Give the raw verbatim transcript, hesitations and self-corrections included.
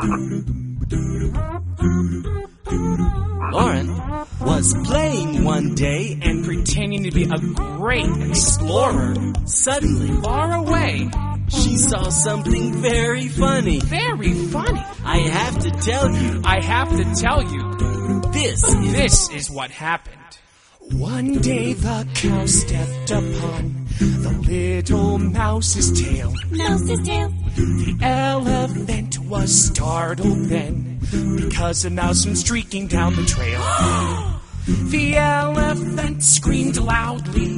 Lauren was playing one day and pretending to be a great explorer. Suddenly, Far away. she saw something very funny. Very funny. I have to tell you, I have to tell you, this is... this is what happened. One day the cow stepped upon the little mouse's tail. Mouse's tail. The elephant was startled then, because a mouse went streaking down the trail. The elephant screamed loudly.